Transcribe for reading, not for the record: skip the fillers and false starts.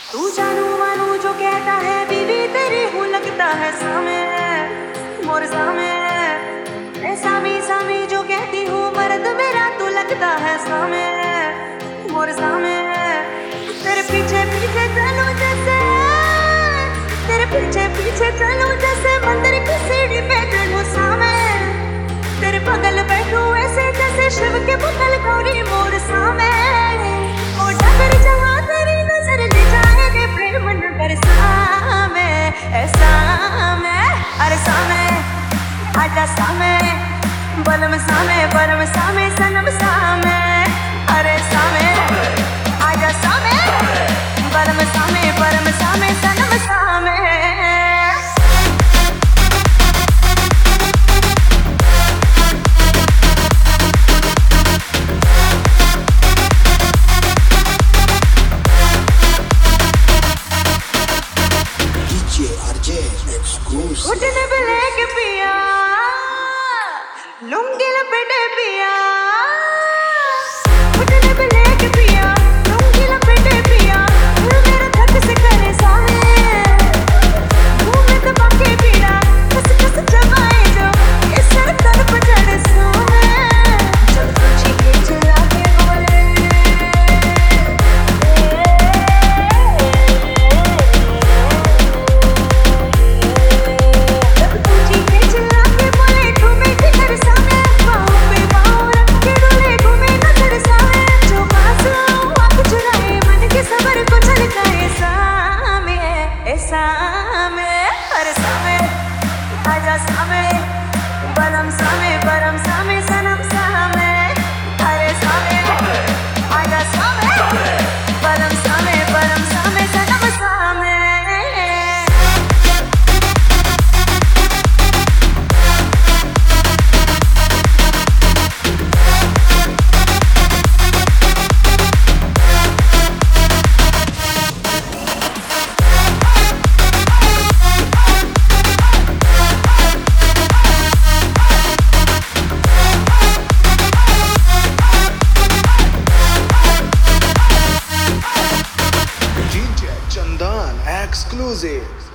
तू जानू मानू जो कहता है बीवी तेरी हूँ लगता है सामे मोर सामे। ए सामी सामी जो कहती हूँ मर्द मेरा तू लगता है सामे मोर सामे। तेरे पीछे पीछे चलूं जैसे तेरे पीछे पीछे चलूं जैसे मंदिर की सीढ़ी पे चढ़ूं सामे। तेरे बगल बैठूं ऐसे जैसे शिव के बगल गौरी मोर सामे। ओ डगर जहाँ तेरी नजर ले जाएगी प्रेम नगर सामे। ऐसा मैं अरे सामे आजा सामे बलम सामे परम सामे सनम सामे। अरे सामे आजा सामे बलम सामे परम सामे सनम सामे। घुटने पे लेके पिया लुंगी लपेटे पिया। घुटने पे लेके पिया लुंगी लपेटे पिया। मेरा धक से करे सामे मुंह में दबा के पीना कस कस चबाए जो ये सर तर पर चढ़े सामे। जब तुझे के चला के बोले सामे अरे सामे आजा सामे बलम सामे परम सामे सनम सामे। अरे सामे आजा सामे बलम सामे परम सामे सनम सामे। Exclusive.